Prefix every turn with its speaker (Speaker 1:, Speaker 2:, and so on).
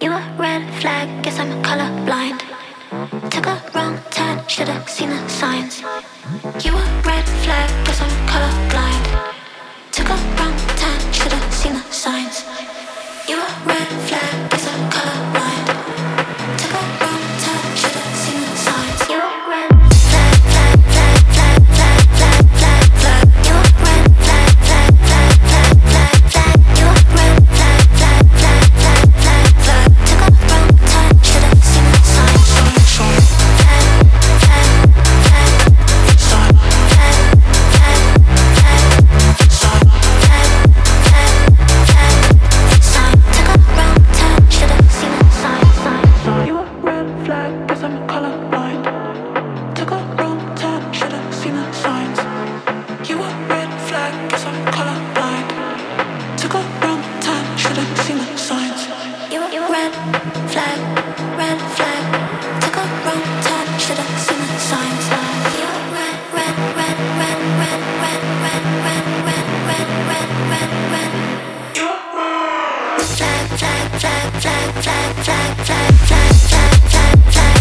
Speaker 1: You a red flag, guess I'm colorblind. Took a wrong turn, should've seen the signs. You a red flag, guess I'm colorblind. Took a wrong turn, should've seen the signs. You a red flag, guess I'm colorblind. Took a wrong turn, should've seen the signs. You a red flag, flag, flag, flag, flag, flag, flag, flag. You a red flag, flag, flag, flag, flag, flag. You a red flag, flag, flag, flag, flag, flag. Took a wrong turn, should've seen the signs. Flag, flag, flag, flag, flag, flag, flag, flag, flag, flag, sign. Took a wrong turn, should've seen the sign. You a red flag, guess I'm colorblind. Took a wrong turn, should've seen the signs. You a red flag, guess I'm colorblind. Took a wrong turn, should've seen the signs. You a red flag, red flag. Took a wrong turn, should've seen the signs. You a red, red, red, red, red, red, red, red, red, red, red, red, red. You a flag, flag, flag, flag, flag, flag, flag, flag, flag, flag, flag.